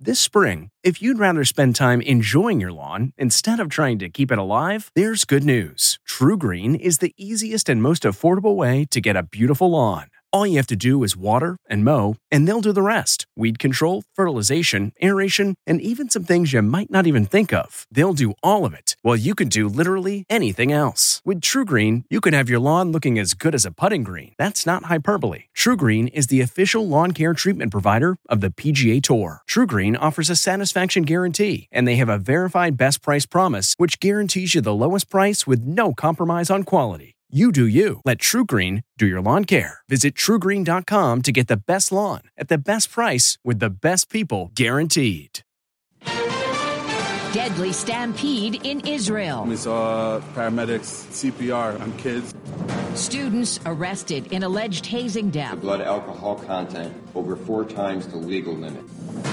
This spring, if you'd rather spend time enjoying your lawn instead of trying to keep it alive, there's good news. TruGreen is the easiest and most affordable way to get a beautiful lawn. All you have to do is water and mow, and they'll do the rest. Weed control, fertilization, aeration, and even some things you might not even think of. They'll do all of it, while you can do literally anything else. With TruGreen, you can have your lawn looking as good as a putting green. That's not hyperbole. TruGreen is the official lawn care treatment provider of the PGA Tour. TruGreen offers a satisfaction guarantee, and they have a verified best price promise, which guarantees you the lowest price with no compromise on quality. You do you. Let TruGreen do your lawn care. Visit TruGreen.com to get the best lawn at the best price with the best people guaranteed. Deadly stampede in Israel. We saw paramedics, CPR on kids. Students arrested in alleged hazing death. Blood alcohol content over 4 times the legal limit.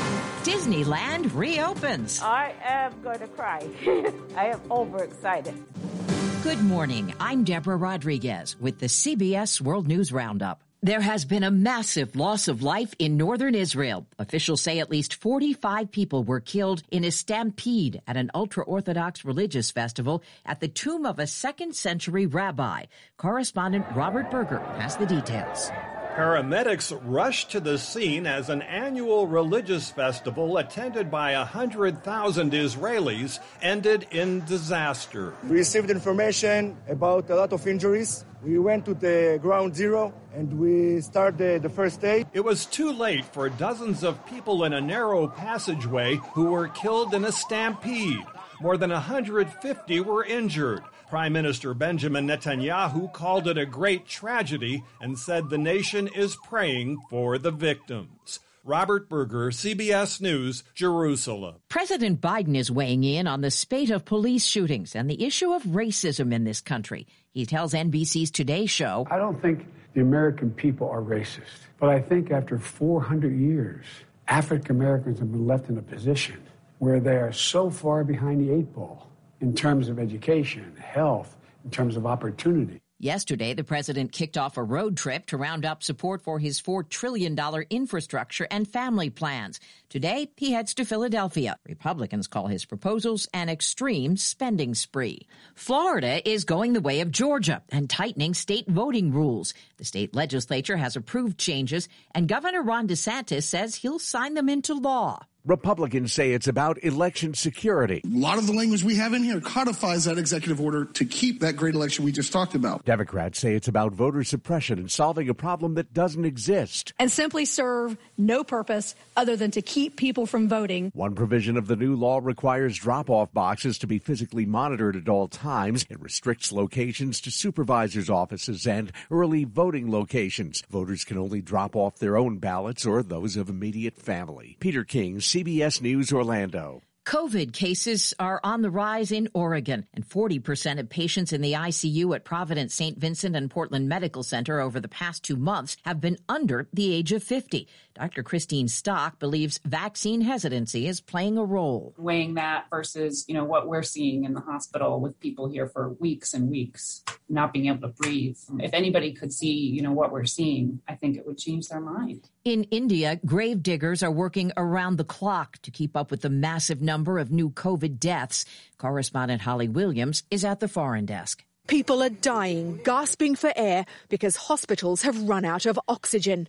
Disneyland reopens. I am going to cry. I am overexcited. Good morning. I'm Deborah Rodriguez with the CBS World News Roundup. There has been a massive loss of life in northern Israel. Officials say at least 45 people were killed in a stampede at an ultra-Orthodox religious festival at the tomb of a 2nd century rabbi. Correspondent Robert Berger has the details. Paramedics rushed to the scene as an annual religious festival attended by 100,000 Israelis ended in disaster. We received information about a lot of injuries. We went to the ground zero and we started the first aid. It was too late for dozens of people in a narrow passageway who were killed in a stampede. More than 150 were injured. Prime Minister Benjamin Netanyahu called it a great tragedy and said the nation is praying for the victims. Robert Berger, CBS News, Jerusalem. President Biden is weighing in on the spate of police shootings and the issue of racism in this country. He tells NBC's Today Show, I don't think the American people are racist, but I think after 400 years, African Americans have been left in a position where they are so far behind the 8 ball in terms of education, health, in terms of opportunity. Yesterday, the president kicked off a road trip to round up support for his $4 trillion infrastructure and family plans. Today, he heads to Philadelphia. Republicans call his proposals an extreme spending spree. Florida is going the way of Georgia and tightening state voting rules. The state legislature has approved changes, and Governor Ron DeSantis says he'll sign them into law. Republicans say it's about election security. A lot of the language we have in here codifies that executive order to keep that great election we just talked about. Democrats say it's about voter suppression and solving a problem that doesn't exist. And simply serve no purpose other than to keep people from voting. One provision of the new law requires drop-off boxes to be physically monitored at all times. It restricts locations to supervisors' offices and early voting locations. Voters can only drop off their own ballots or those of immediate family. Peter King, CBS News, Orlando. COVID cases are on the rise in Oregon, and 40% of patients in the ICU at Providence St. Vincent and Portland Medical Center over the past 2 months have been under the age of 50. Dr. Christine Stock believes vaccine hesitancy is playing a role. Weighing that versus, what we're seeing in the hospital with people here for weeks and weeks, not being able to breathe. If anybody could see, what we're seeing, I think it would change their mind. In India, grave diggers are working around the clock to keep up with the massive number of new COVID deaths. Correspondent Holly Williams is at the foreign desk. People are dying, gasping for air because hospitals have run out of oxygen.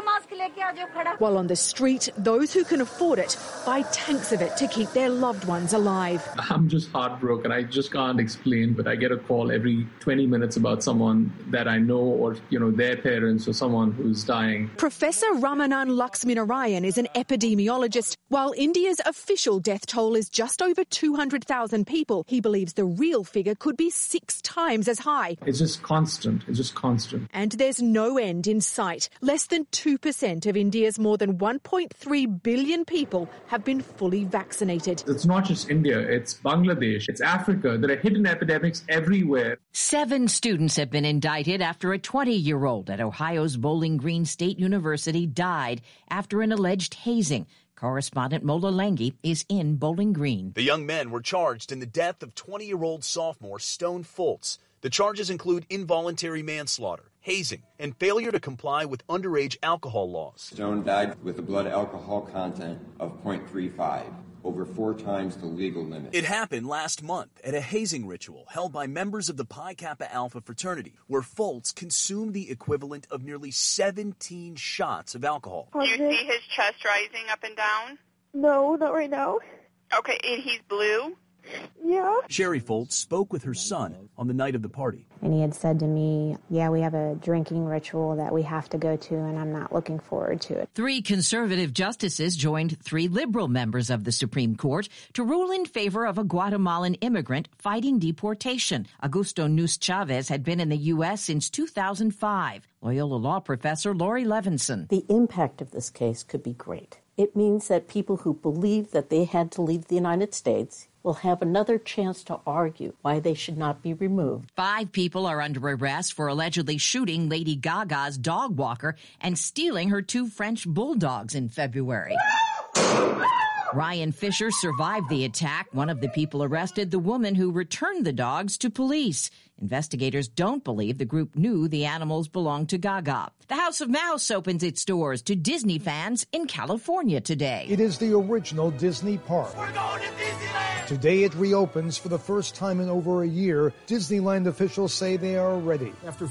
While on the street, those who can afford it buy tanks of it to keep their loved ones alive. I'm just heartbroken. I just can't explain, but I get a call every 20 minutes about someone that I know or, their parents or someone who's dying. Professor Ramanan Laxminarayan is an epidemiologist. While India's official death toll is just over 200,000 people, he believes the real figure could be 6 times as high. It's just constant. And there's no end in sight. Less than 2% of India's more than 1.3 billion people have been fully vaccinated. It's not just India, it's Bangladesh, it's Africa. There are hidden epidemics everywhere. 7 students have been indicted after a 20-year-old at Ohio's Bowling Green State University died after an alleged hazing. Correspondent Mola Lengi is in Bowling Green. The young men were charged in the death of 20-year-old sophomore Stone Fultz. The charges include involuntary manslaughter, hazing, and failure to comply with underage alcohol laws. Stone died with a blood alcohol content of 0.35, over 4 times the legal limit. It happened last month at a hazing ritual held by members of the Pi Kappa Alpha fraternity, where Foltz consumed the equivalent of nearly 17 shots of alcohol. Do you see his chest rising up and down? No, not right now. Okay, and he's blue? Yeah. Sherry Foltz spoke with her son on the night of the party. And he had said to me, yeah, we have a drinking ritual that we have to go to, and I'm not looking forward to it. 3 conservative justices joined 3 liberal members of the Supreme Court to rule in favor of a Guatemalan immigrant fighting deportation. Augusto Nunes Chavez had been in the U.S. since 2005. Loyola law professor Lori Levinson. The impact of this case could be great. It means that people who believe that they had to leave the United States will have another chance to argue why they should not be removed. 5 people are under arrest for allegedly shooting Lady Gaga's dog walker and stealing her 2 French bulldogs in February. Ryan Fisher survived the attack. One of the people arrested, the woman who returned the dogs to police. Investigators don't believe the group knew the animals belonged to Gaga. The House of Mouse opens its doors to Disney fans in California today. It is the original Disney park. We're going to Disneyland! Today it reopens for the first time in over a year. Disneyland officials say they are ready. After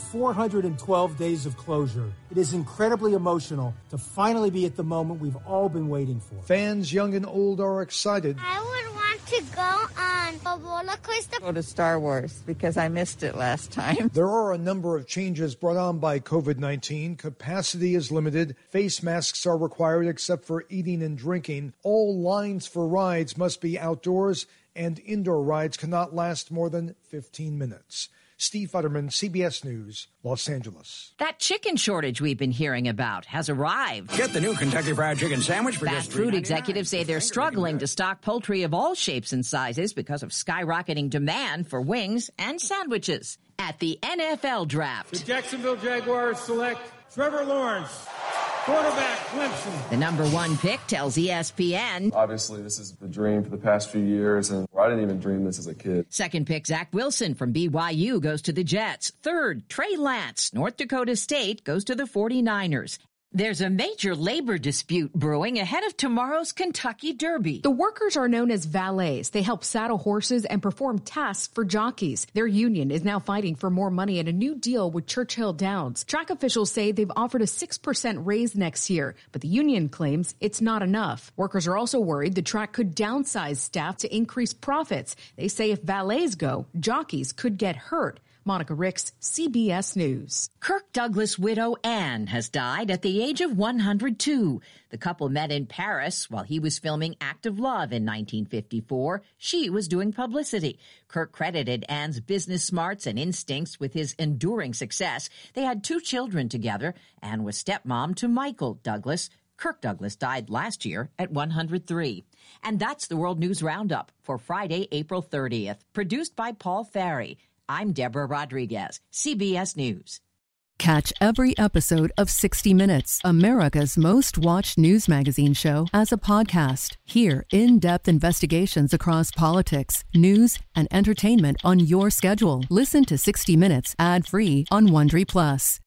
412 days of closure, it is incredibly emotional to finally be at the moment we've all been waiting for. Fans young and old are excited. I would want to go on a roller coaster. Go to Star Wars because I missed it last time. There are a number of changes brought on by COVID-19. Capacity is limited. Face masks are required except for eating and drinking. All lines for rides must be outdoors, and indoor rides cannot last more than 15 minutes. Steve Futterman, CBS News, Los Angeles. That chicken shortage we've been hearing about has arrived. Get the new Kentucky Fried Chicken Sandwich for Fast food executives say they're struggling to stock poultry of all shapes and sizes because of skyrocketing demand for wings and sandwiches. At the NFL Draft, the Jacksonville Jaguars select Trevor Lawrence, quarterback, Clemson. The number 1 pick tells ESPN. Obviously, this is the dream for the past few years, and I didn't even dream this as a kid. 2nd pick, Zach Wilson from BYU goes to the Jets. 3rd, Trey Lance, North Dakota State, goes to the 49ers. There's a major labor dispute brewing ahead of tomorrow's Kentucky Derby. The workers are known as valets. They help saddle horses and perform tasks for jockeys. Their union is now fighting for more money and a new deal with Churchill Downs. Track officials say they've offered a 6% raise next year, but the union claims it's not enough. Workers are also worried the track could downsize staff to increase profits. They say if valets go, jockeys could get hurt. Monica Ricks, CBS News. Kirk Douglas' widow Anne has died at the age of 102. The couple met in Paris while he was filming Act of Love in 1954. She was doing publicity. Kirk credited Anne's business smarts and instincts with his enduring success. They had 2 children together. Anne was stepmom to Michael Douglas. Kirk Douglas died last year at 103. And that's the World News Roundup for Friday, April 30th, produced by Paul Ferry. I'm Deborah Rodriguez, CBS News. Catch every episode of 60 Minutes, America's most watched news magazine show, as a podcast. Hear in-depth investigations across politics, news, and entertainment on your schedule. Listen to 60 Minutes ad-free on Wondery Plus.